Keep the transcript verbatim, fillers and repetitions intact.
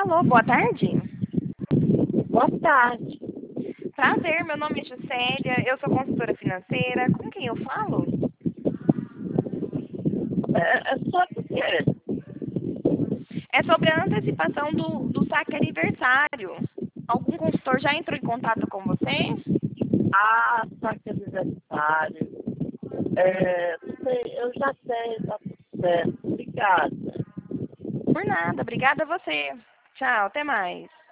Alô, boa tarde. Boa tarde. Prazer, meu nome é Juscelia, eu sou consultora financeira. Com quem eu falo? É, é só porque É sobre a antecipação do, do saque aniversário. Algum consultor já entrou em contato com você? a saque aniversário, é, sei, eu já sei, tá tudo certo. Obrigada. Por nada, obrigada a você. Tchau, até mais.